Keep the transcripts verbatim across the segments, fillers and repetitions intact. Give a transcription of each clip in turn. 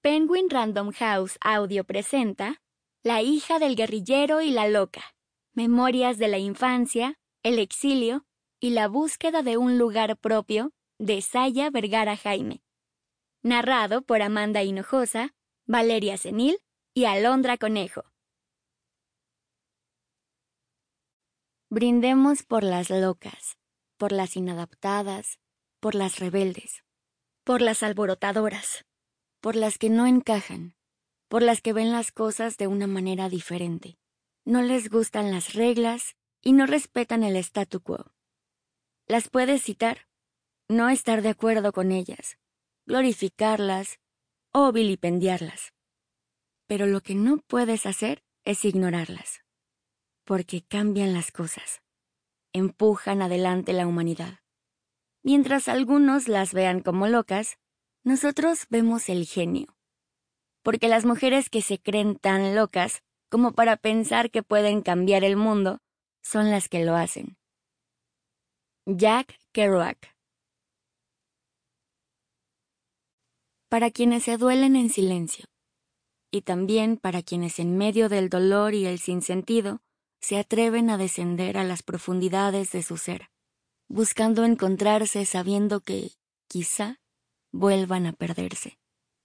Penguin Random House Audio presenta La hija del guerrillero y la loca, Memorias de la infancia, el exilio y la búsqueda de un lugar propio, de Saya Vergara Jaime. Narrado por Amanda Hinojosa, Valeria Senil y Alondra Conejo. Brindemos por las locas, por las inadaptadas, por las rebeldes, por las alborotadoras, por las que no encajan, por las que ven las cosas de una manera diferente. No les gustan las reglas y no respetan el statu quo. Las puedes citar, no estar de acuerdo con ellas, glorificarlas o vilipendiarlas. Pero lo que no puedes hacer es ignorarlas, porque cambian las cosas, empujan adelante la humanidad. Mientras algunos las vean como locas, nosotros vemos el genio. Porque las mujeres que se creen tan locas como para pensar que pueden cambiar el mundo son las que lo hacen. Jack Kerouac. Para quienes se duelen en silencio, y también para quienes en medio del dolor y el sinsentido se atreven a descender a las profundidades de su ser, buscando encontrarse sabiendo que, quizá, vuelvan a perderse.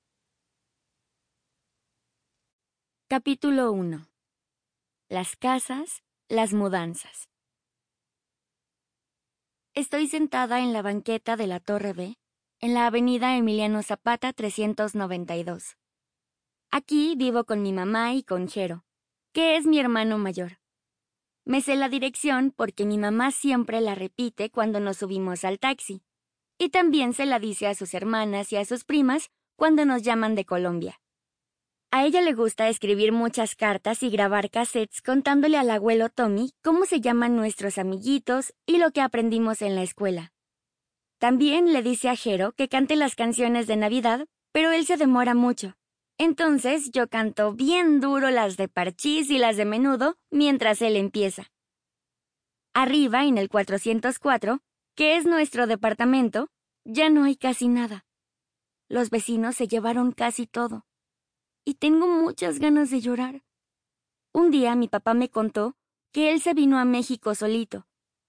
Capítulo uno. Las casas, las mudanzas. Estoy sentada en la banqueta de la Torre B, en la avenida Emiliano Zapata trescientos noventa y dos. Aquí vivo con mi mamá y con Jero, que es mi hermano mayor. Me sé la dirección porque mi mamá siempre la repite cuando nos subimos al taxi, y también se la dice a sus hermanas y a sus primas cuando nos llaman de Colombia. A ella le gusta escribir muchas cartas y grabar cassettes contándole al abuelo Tommy cómo se llaman nuestros amiguitos y lo que aprendimos en la escuela. También le dice a Jero que cante las canciones de Navidad, pero él se demora mucho. Entonces yo canto bien duro las de Parchís y las de Menudo mientras él empieza. Arriba, en el cuatrocientos cuatro, que es nuestro departamento, ya no hay casi nada. Los vecinos se llevaron casi todo. Y tengo muchas ganas de llorar. Un día mi papá me contó que él se vino a México solito.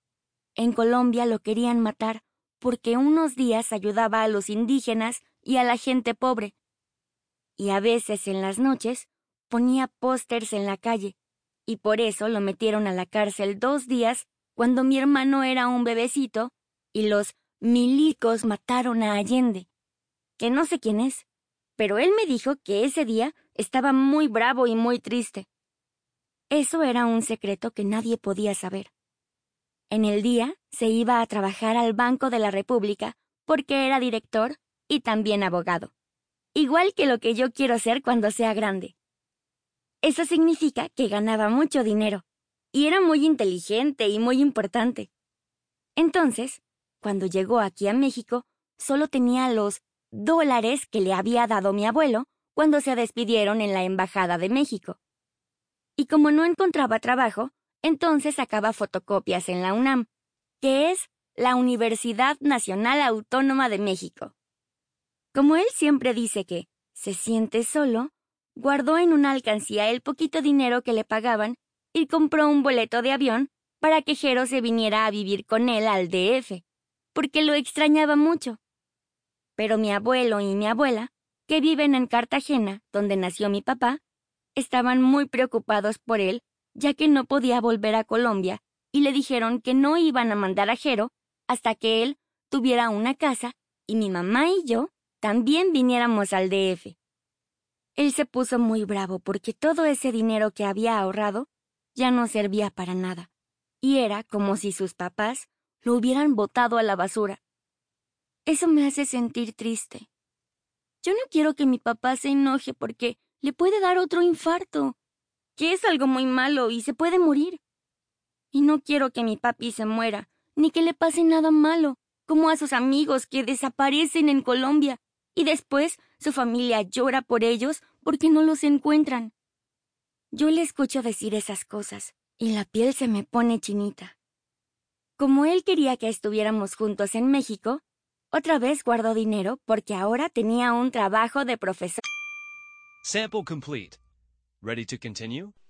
En Colombia lo querían matar porque unos días ayudaba a los indígenas y a la gente pobre. Y a veces en las noches ponía pósters en la calle, y por eso lo metieron a la cárcel dos días cuando mi hermano era un bebecito y los milicos mataron a Allende, que no sé quién es, pero él me dijo que ese día estaba muy bravo y muy triste. Eso era un secreto que nadie podía saber. En el día se iba a trabajar al Banco de la República porque era director y también abogado, igual que lo que yo quiero ser cuando sea grande. Eso significa que ganaba mucho dinero, y era muy inteligente y muy importante. Entonces, cuando llegó aquí a México, solo tenía los dólares que le había dado mi abuelo cuando se despidieron en la Embajada de México. Y como no encontraba trabajo, entonces sacaba fotocopias en la UNAM, que es la Universidad Nacional Autónoma de México. Como él siempre dice que se siente solo, guardó en una alcancía el poquito dinero que le pagaban y compró un boleto de avión para que Jero se viniera a vivir con él al D F, porque lo extrañaba mucho. Pero mi abuelo y mi abuela, que viven en Cartagena, donde nació mi papá, estaban muy preocupados por él, ya que no podía volver a Colombia, y le dijeron que no iban a mandar a Jero hasta que él tuviera una casa y mi mamá y yo también viniéramos al D F. Él se puso muy bravo porque todo ese dinero que había ahorrado ya no servía para nada, y era como si sus papás lo hubieran botado a la basura. Eso me hace sentir triste. Yo no quiero que mi papá se enoje porque le puede dar otro infarto, que es algo muy malo y se puede morir. Y no quiero que mi papi se muera, ni que le pase nada malo, como a sus amigos que desaparecen en Colombia, y después su familia llora por ellos porque no los encuentran. Yo le escucho decir esas cosas, y la piel se me pone chinita. Como él quería que estuviéramos juntos en México, otra vez guardó dinero porque ahora tenía un trabajo de profesor. Sample complete. Ready to continue?